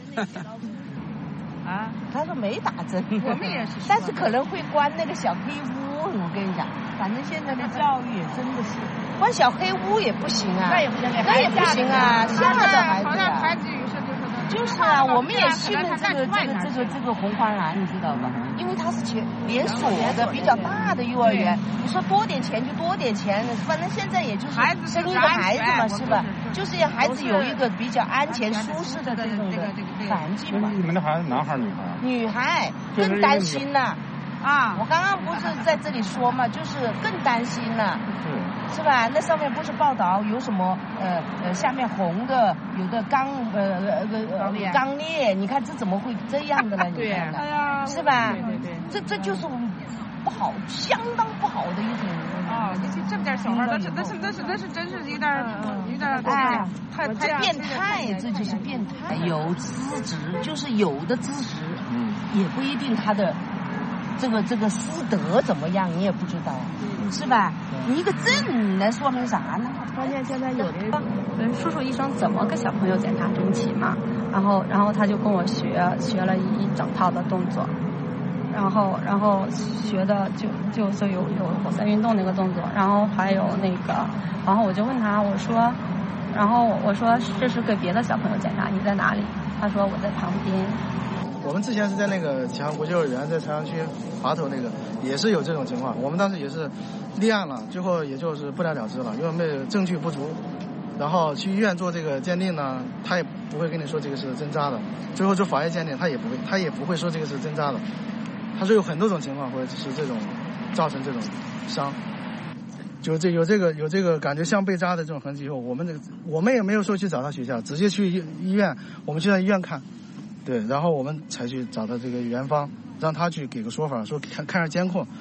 啊，他说没打针，我们也是，但是可能会关那个小黑屋。我跟你讲，反正现在的教育真的是关小黑屋也不行啊，那也不行，那也不行啊，吓着孩子啊。孩子有时候就是啊，我们也信任这个这个这个这个红黄蓝，你知道吧？因为它是全连锁的比较大的幼儿园，你说多点钱就多点钱，反正现在也就是生一个孩子嘛，是吧？就是要孩子有一个比较安全舒适的这种的环境嘛。 你们的孩子男孩女孩？ 女孩更担心了。啊，我刚刚不是在这里说嘛，就是更担心了，是吧？那上面不是报道有什么呃呃下面红的，有的钢呃呃呃钢裂，你看这怎么会这样的呢？对呀，哎呀，是吧？对对对，这这就是不好，相当不好的一种啊！这些这么点小孩，那是那是那是那是真是有点有点哎，太太变态，这就是变态。有资质就是有的资质，嗯，也不一定他的。这个这个师德怎么样，你也不知道，是吧？你一个证能说明啥呢？ 关键现在有的嗯，叔叔医生怎么给小朋友检查整体嘛？然后然后他就跟我学学了一整套的动作，然后然后学的就就就有有活塞运动那个动作，然后还有那个，然后我就问他，我说，然后我说这是给别的小朋友检查，你在哪里？他说我在旁边。 我们之前是在那个启航国际幼儿园，在朝阳区华头那个，也是有这种情况。我们当时也是立案了，最后也就是不了了之了，因为没有证据不足。然后去医院做这个鉴定呢，他也不会跟你说这个是针扎的。最后做法医鉴定，他也不会，他也不会说这个是针扎的。他说有很多种情况会是这种造成这种伤。就这有这个有这个感觉像被扎的这种痕迹以后，我们这个我们也没有说去找他学校，直接去医医院，我们去到医院看。对，然后我们才去找到这个园方，让他去给个说法，说看看下监控，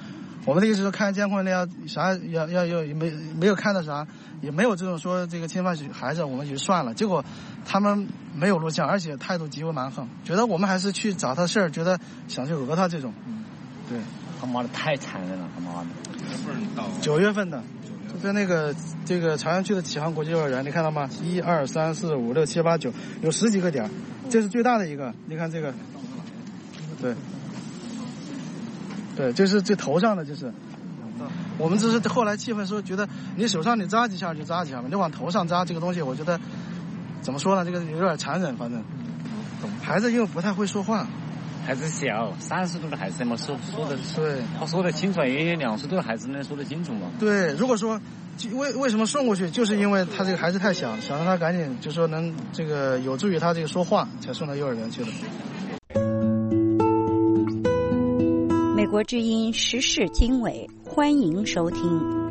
我们的意思是看监控那样啥要要要没没有看到啥，也没有这种说这个侵犯孩子，我们就算了。结果他们没有录像，而且态度极为蛮横，觉得我们还是去找他事儿，觉得想去讹他这种。嗯，对， 他妈的太残忍了，他妈的。 九月份的，就在那个这个朝阳区的启航国际幼儿园，你看到吗？一二三四五六七八九，有十几个点，这是最大的一个。你看这个，对。对，这是最头上的，就是我们只是后来气愤说，觉得你手上你扎几下就扎几下嘛，你往头上扎这个东西，我觉得怎么说呢？这个有点残忍，反正孩子因为不太会说话， 孩子小，三十多的孩子嘛，说说的对， 他说的清楚，因为两岁多的孩子能说得清楚嘛。 对，如果说为为什么送过去，就是因为他这个孩子太小，想让他赶紧就说能这个有助于他这个说话，才送到幼儿园去的。 美国之音时事经纬，欢迎收听。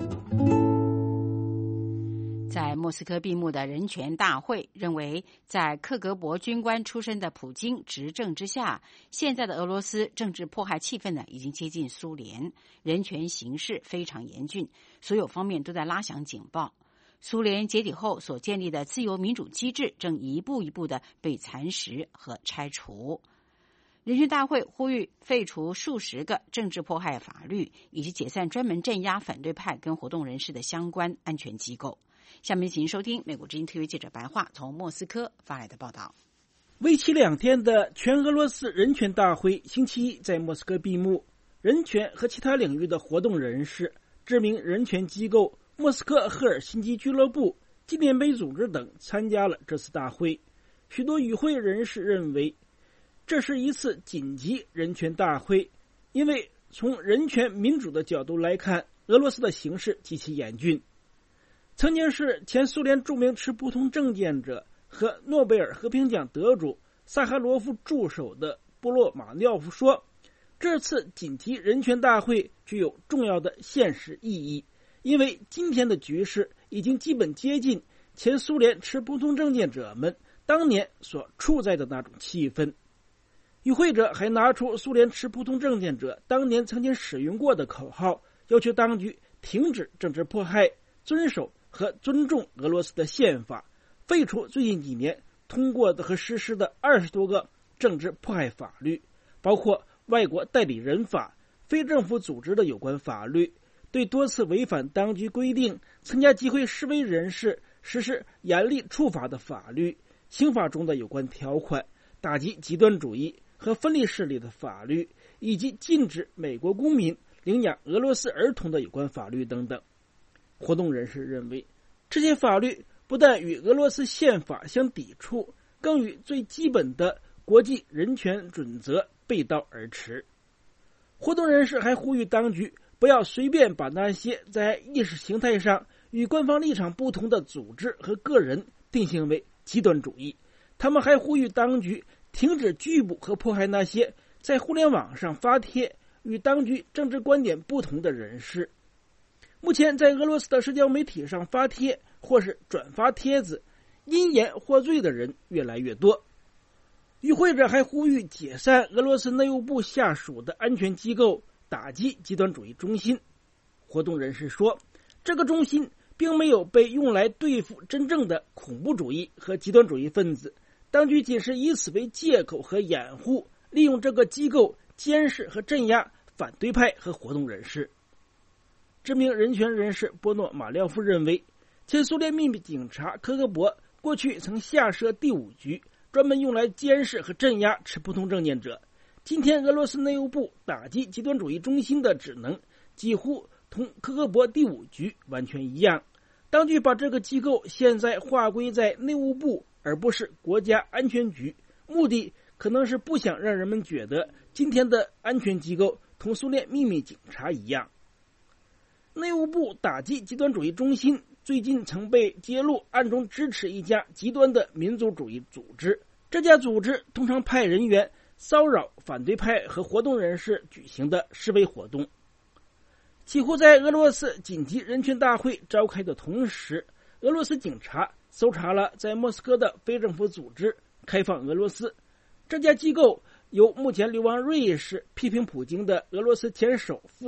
在莫斯科闭幕的人权大会认为，在克格勃军官出身的普京执政之下，现在的俄罗斯政治迫害气氛呢已经接近苏联，人权形势非常严峻，所有方面都在拉响警报。苏联解体后所建立的自由民主机制正一步一步的被蚕食和拆除。人权大会呼吁废除数十个政治迫害法律，以及解散专门镇压反对派跟活动人士的相关安全机构。下面请收听美国之音特约记者白桦从莫斯科发来的报道。 为期两天的全俄罗斯人权大会星期一在莫斯科闭幕，人权和其他领域的活动人士、知名人权机构莫斯科赫尔辛基俱乐部、纪念碑组织等参加了这次大会。许多与会人士认为，这是一次紧急人权大会，因为从人权民主的角度来看，俄罗斯的形势极其严峻。曾经是前苏联著名持不同政见者和诺贝尔和平奖得主萨哈罗夫助手的波洛马廖夫说，这次紧急人权大会具有重要的现实意义，因为今天的局势已经基本接近前苏联持不同政见者们当年所处在的那种气氛。与会者还拿出苏联持不同政见者当年曾经使用过的口号，要求当局停止政治迫害，遵守和尊重俄罗斯的宪法，废除最近几年通过的和实施的二十多个政治迫害法律，包括外国代理人法、非政府组织的有关法律，对多次违反当局规定参加集会示威人士实施严厉处罚的法律，刑法中的有关条款，打击极端主义和分离势力的法律，以及禁止美国公民领养俄罗斯儿童的有关法律等等。活动人士认为，这些法律不但与俄罗斯宪法相抵触，更与最基本的国际人权准则背道而驰。活动人士还呼吁当局不要随便把那些在意识形态上与官方立场不同的组织和个人定性为极端主义。他们还呼吁当局停止拘捕和迫害那些在互联网上发帖与当局政治观点不同的人士。目前在俄罗斯的社交媒体上发帖或是转发帖子，因言获罪的人越来越多。与会者还呼吁解散俄罗斯内务部下属的安全机构打击极端主义中心。活动人士说，这个中心并没有被用来对付真正的恐怖主义和极端主义分子，当局仅是以此为借口和掩护，利用这个机构监视和镇压反对派和活动人士。知名人权人士波诺马廖夫认为，前苏联秘密警察科格勃过去曾下设第五局，专门用来监视和镇压持不同政见者。今天俄罗斯内务部打击极端主义中心的职能几乎同科格勃第五局完全一样。当局把这个机构现在划归在内务部而不是国家安全局，目的可能是不想让人们觉得今天的安全机构同苏联秘密警察一样。内务部打击极端主义中心最近曾被揭露暗中支持一家极端的民族主义组织，这家组织通常派人员骚扰反对派和活动人士举行的示威活动。几乎在俄罗斯紧急人权大会召开的同时，俄罗斯警察搜查了在莫斯科的非政府组织开放俄罗斯。这家机构由目前流亡瑞士批评普京的俄罗斯前首富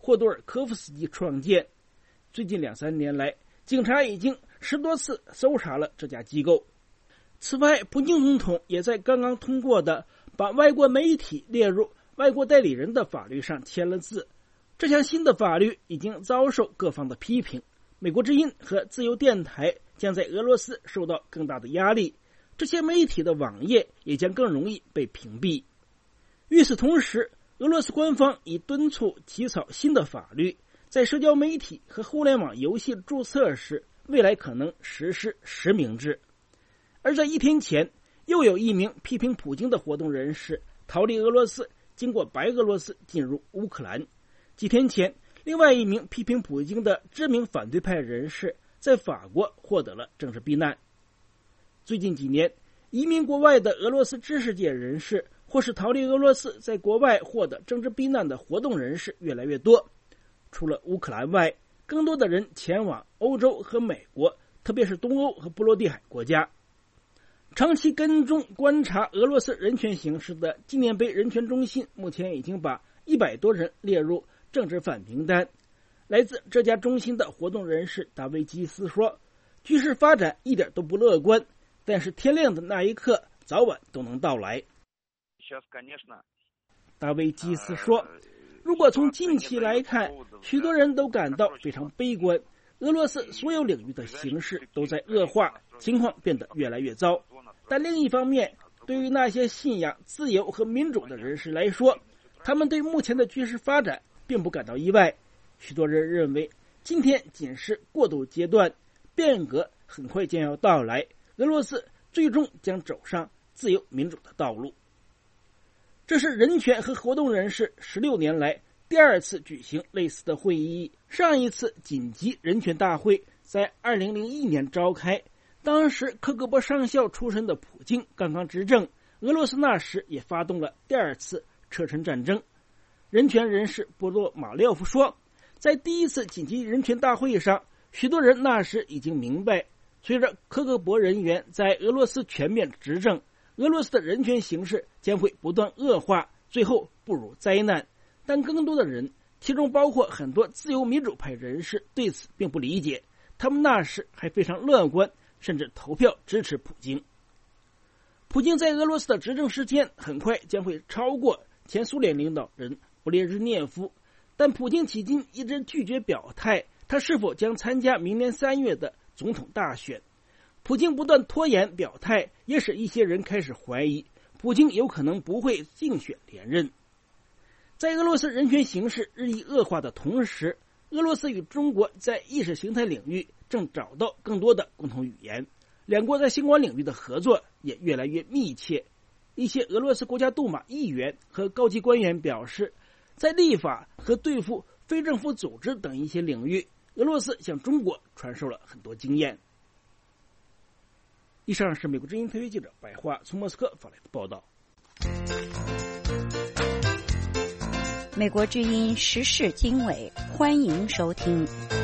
霍多尔科夫斯基创建。最近两三年来，警察已经十多次搜查了这家机构。此外，普京总统也在刚刚通过的把外国媒体列入外国代理人的法律上签了字。这项新的法律已经遭受各方的批评，美国之音和自由电台将在俄罗斯受到更大的压力，这些媒体的网页也将更容易被屏蔽。与此同时，俄罗斯官方已敦促起草新的法律，在社交媒体和互联网游戏注册时，未来可能实施实名制。而在一天前，又有一名批评普京的活动人士逃离俄罗斯，经过白俄罗斯进入乌克兰。几天前，另外一名批评普京的知名反对派人士在法国获得了政治避难。最近几年，移民国外的俄罗斯知识界人士或是逃离俄罗斯在国外获得政治避难的活动人士越来越多。除了乌克兰外，更多的人前往欧洲和美国，特别是东欧和波罗的海国家。长期跟踪观察俄罗斯人权形势的纪念碑人权中心目前已经把一百多人列入政治犯名单。来自这家中心的活动人士达维基斯说，局势发展一点都不乐观，但是天亮的那一刻早晚都能到来。达维基斯说，如果从近期来看，许多人都感到非常悲观，俄罗斯所有领域的形势都在恶化，情况变得越来越糟。但另一方面，对于那些信仰自由和民主的人士来说，他们对目前的局势发展并不感到意外。许多人认为今天仅是过渡阶段，变革很快将要到来，俄罗斯最终将走上自由民主的道路。这是人权和活动人士十六年来第二次举行类似的会议，上一次紧急人权大会在二零零一年召开，当时科格勃上校出身的普京刚刚执政，俄罗斯那时也发动了第二次车臣战争。人权人士波多马廖夫说，在第一次紧急人权大会上，许多人那时已经明白，随着科格勃人员在俄罗斯全面执政，俄罗斯的人权形势将会不断恶化，最后步入灾难。但更多的人，其中包括很多自由民主派人士，对此并不理解，他们那时还非常乐观，甚至投票支持普京。普京在俄罗斯的执政时间很快将会超过前苏联领导人布列日涅夫，但普京迄今一直拒绝表态，他是否将参加明年三月的总统大选。普京不断拖延表态，也使一些人开始怀疑普京有可能不会竞选连任。在俄罗斯人权形势日益恶化的同时，俄罗斯与中国在意识形态领域正找到更多的共同语言，两国在相关领域的合作也越来越密切。一些俄罗斯国家杜马议员和高级官员表示，在立法和对付非政府组织等一些领域，俄罗斯向中国传授了很多经验。以上是美国之音特约记者白桦从莫斯科发来的报道。 美国之音时事经纬，欢迎收听。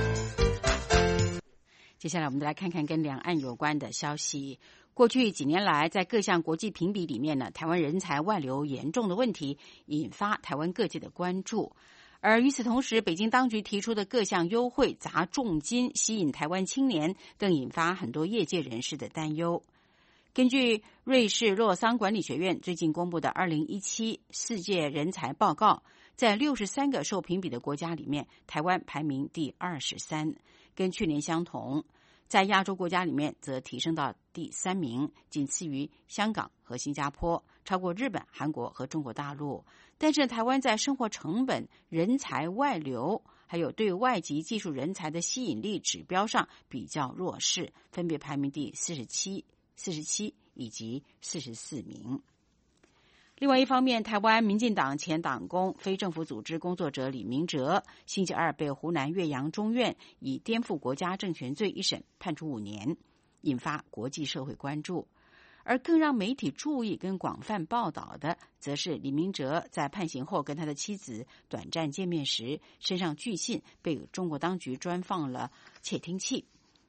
接下来我们来看看跟两岸有关的消息。过去几年来，在各项国际评比里面呢，台湾人才外流严重的问题引发台湾各界的关注。而与此同时，北京当局提出的各项优惠砸重金吸引台湾青年，更引发很多业界人士的担忧。根据瑞士洛桑管理学院最近公布的二零一七世界人才报告，在六十三个受评比的国家里面，台湾排名第二十三，跟去年相同。在亚洲国家里面则提升到第三名，仅次于香港和新加坡，超过日本、韩国和中国大陆。但是台湾在生活成本、人才外流还有对外籍技术人才的吸引力指标上比较弱势，分别排名第四十七、四十七以及四十四名。另外一方面，台湾民进党前党工、非政府组织工作者李明哲，星期二被湖南岳阳中院以颠覆国家政权罪一审判处五年，引发国际社会关注。而更让媒体注意跟广泛报道的，则是李明哲在判刑后跟他的妻子短暂见面时，身上据信被中国当局专放了窃听器。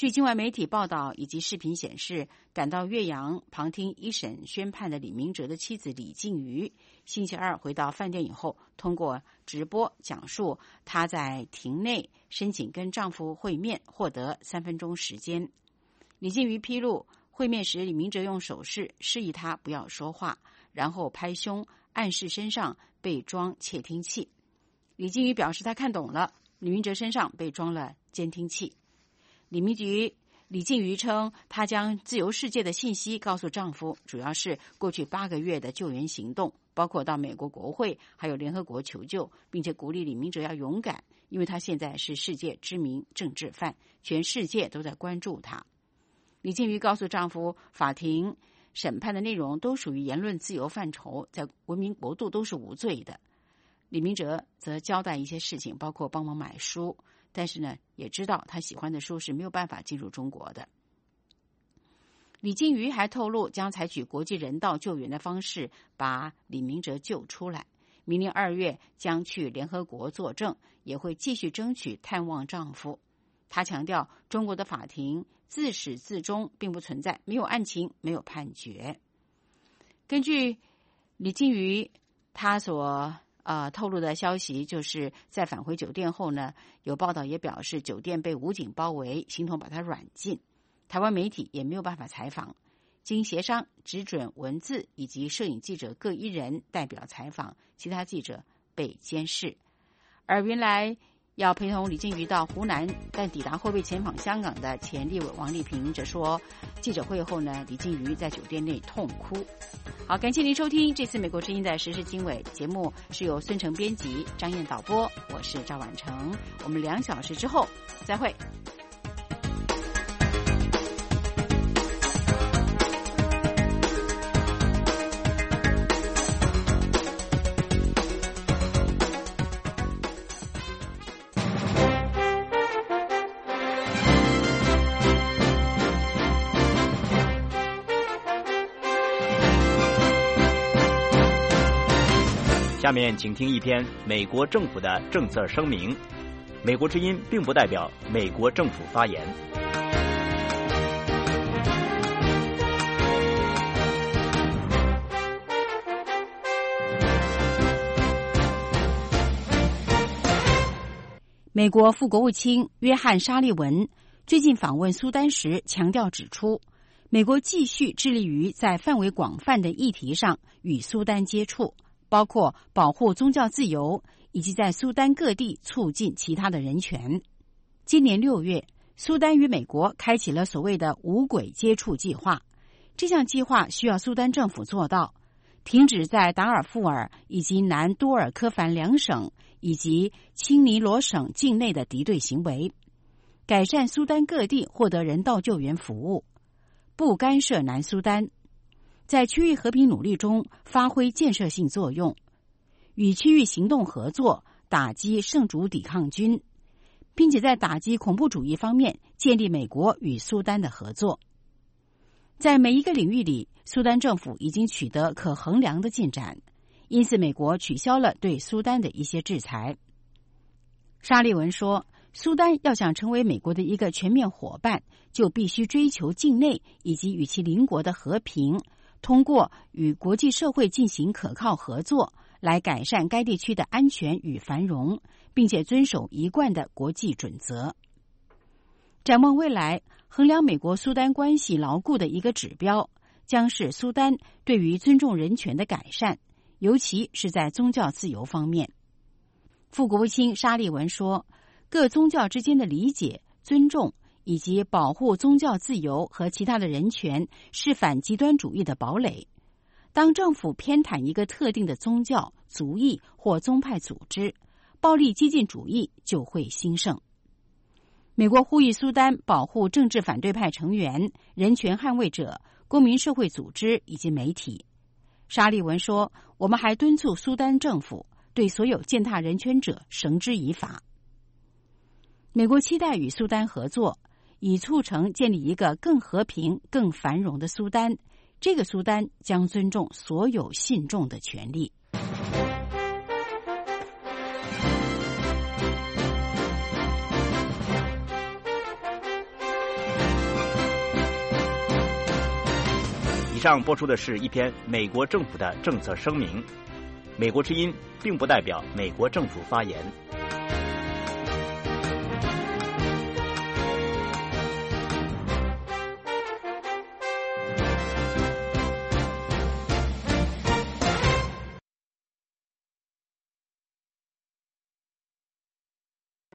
据境外媒体报道以及视频显示，赶到岳阳旁听一审宣判的李明哲的妻子李静瑜，星期二回到饭店以后，通过直播讲述她在庭内申请跟丈夫会面，获得三分钟时间。李静瑜披露，会面时李明哲用手势示意她不要说话，然后拍胸暗示身上被装窃听器。李静瑜表示她看懂了，李明哲身上被装了监听器。李明菊、李静瑜称，她将自由世界的信息告诉丈夫，主要是过去八个月的救援行动，包括到美国国会还有联合国求救，并且鼓励李明哲要勇敢，因为他现在是世界知名政治犯，全世界都在关注他。李静瑜告诉丈夫，法庭审判的内容都属于言论自由范畴，在文明国度都是无罪的。李明哲则交代一些事情，包括帮忙买书，但是呢，也知道他喜欢的书是没有办法进入中国的。李静瑜还透露，将采取国际人道救援的方式把李明哲救出来。明年二月将去联合国作证，也会继续争取探望丈夫。他强调，中国的法庭自始至终并不存在，没有案情，没有判决。根据李静瑜他所呃，透露的消息，就是在返回酒店后呢，有报道也表示酒店被武警包围，形同把他软禁。台湾媒体也没有办法采访，经协商只准文字以及摄影记者各一人代表采访，其他记者被监视。而原来要陪同李静瑜到湖南，但抵达后被遣返香港的前立委王丽萍则说，记者会后呢，李静瑜在酒店内痛哭。好，感谢您收听这次美国之音的时事经纬节目，是由孙成编辑，张燕导播，我是赵婉成。我们两小时之后再会。 下面请听一篇美国政府的政策声明。美国之音并不代表美国政府发言。 美国副国务卿约翰·沙利文最近访问苏丹时强调指出，美国继续致力于在范围广泛的议题上与苏丹接触，包括保护宗教自由，以及在苏丹各地促进其他的人权。今年六月，苏丹与美国开启了所谓的无轨接触计划。这项计划需要苏丹政府做到停止在达尔富尔以及南多尔科凡两省以及青尼罗省境内的敌对行为，改善苏丹各地获得人道救援服务，不干涉南苏丹，在区域和平努力中发挥建设性作用，与区域行动合作，打击圣主抵抗军，并且在打击恐怖主义方面建立美国与苏丹的合作。在每一个领域里，苏丹政府已经取得可衡量的进展，因此美国取消了对苏丹的一些制裁。沙利文说，苏丹要想成为美国的一个全面伙伴，就必须追求境内以及与其邻国的和平，通过与国际社会进行可靠合作，来改善该地区的安全与繁荣，并且遵守一贯的国际准则。展望未来，衡量美国苏丹关系牢固的一个指标，将是苏丹对于尊重人权的改善，尤其是在宗教自由方面。副国务卿沙利文说，各宗教之间的理解、尊重以及保护宗教自由和其他的人权是反极端主义的堡垒。当政府偏袒一个特定的宗教、族裔或宗派组织，暴力激进主义就会兴盛。美国呼吁苏丹保护政治反对派成员、人权捍卫者、公民社会组织以及媒体。沙利文说，我们还敦促苏丹政府对所有践踏人权者绳之以法。美国期待与苏丹合作，以促成建立一个更和平、更繁荣的苏丹。这个苏丹将尊重所有信众的权利。 上播出的是一篇美国政府的政策声明。美国之音并不代表美国政府发言。